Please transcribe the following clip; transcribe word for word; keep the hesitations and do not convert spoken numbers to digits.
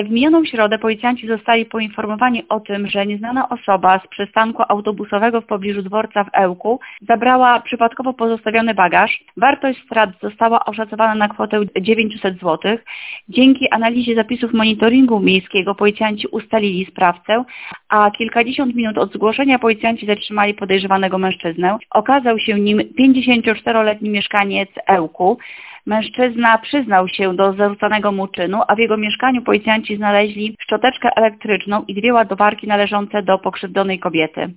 W minioną środę policjanci zostali poinformowani o tym, że nieznana osoba z przystanku autobusowego w pobliżu dworca w Ełku zabrała przypadkowo pozostawiony bagaż. Wartość strat została oszacowana na kwotę dziewięćset złotych. Dzięki analizie zapisów monitoringu miejskiego policjanci ustalili sprawcę, a kilkadziesiąt minut od zgłoszenia policjanci zatrzymali podejrzewanego mężczyznę. Okazał się nim pięćdziesięcioczteroletni mieszkaniec Ełku. Mężczyzna przyznał się do zarzucanego mu czynu, a w jego mieszkaniu policjanci znaleźli szczoteczkę elektryczną i dwie ładowarki należące do pokrzywdzonej kobiety.